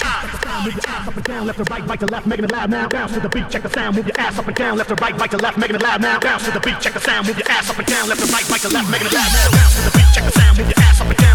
Move your ass up and down, left to right to left, making it loud now. Bounce to the beat, check the sound. Move your ass up and down, left to right to left, making it loud now. Bounce to the beat, check the sound. Move your ass up and down, left to right to left, making it loud now. Bounce to the beat, check the sound. Move your ass up and down.